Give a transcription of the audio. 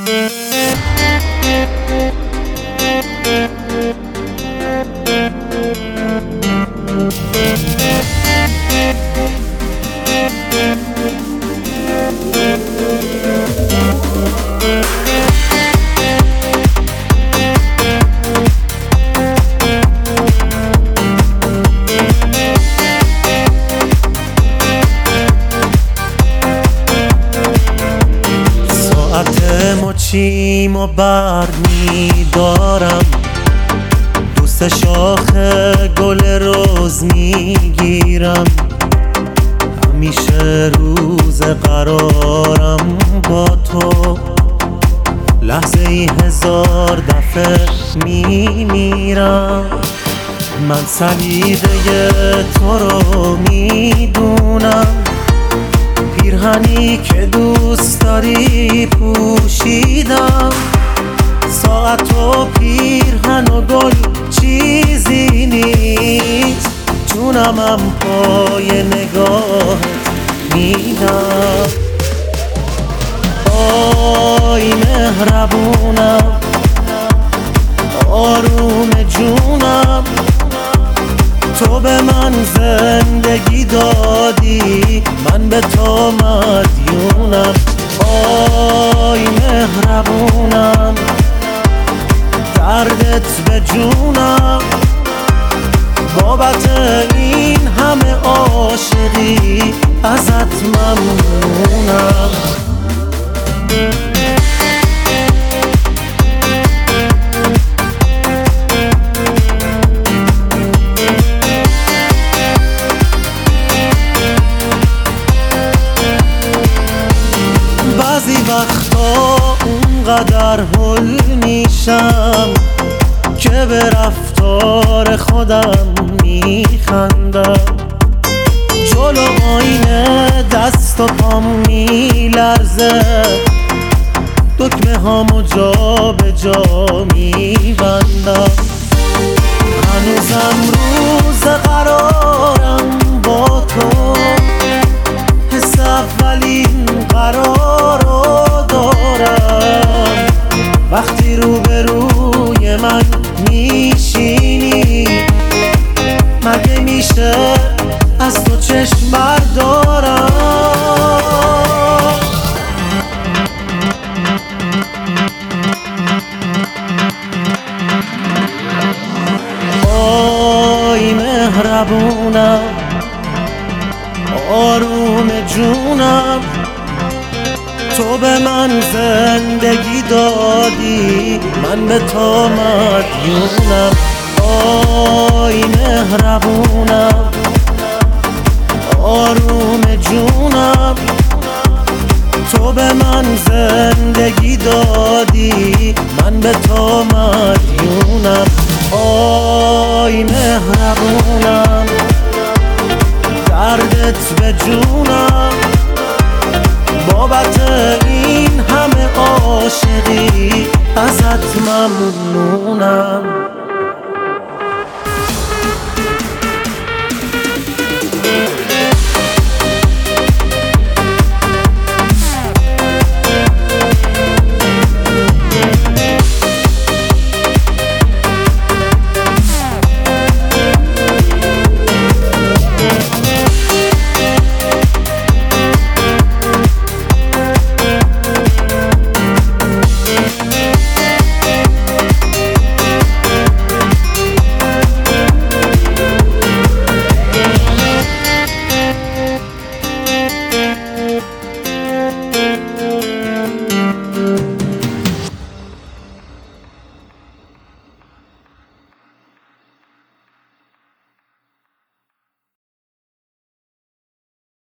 مچیم و بر میدارم، دوست شاخ گل روز میگیرم. همیشه روز قرارم با تو، لحظه ای هزار دفعه میمیرم. من سلیقه تو رو میدونم، پیرهنی که دوست داری پوشیدم. ساعت و پیرهن و گل چیزی نیست، جونمم پای نگاهت میدم. آی مهربونم، آروم جونم، تو به من زندگی دادی، من به تو مدیونم. آی مهربونم، دردت به جونم، بابت این همه عاشقی ازت ممنونم. بعضی وقتا اونقدر هول میشم که به رفتار خودم میخندم. جلو آینه دست و پام میلرزه، دکمه هامو جا به جا میبندم. هنوزم روز قرارم با تو، حس اولین قرار رو دارم. وقتی روبروی من میشینی، مگه میشه از تو چشم بردارم؟ آی مهربونم، آروم جونم، تو به من زندگی دادی، من به تو مدیونم. آی مهربونم، آروم جونم، تو به من زندگی دادی، من به تو مدیونم. آی مهربونم، دردت به جونم، بابت این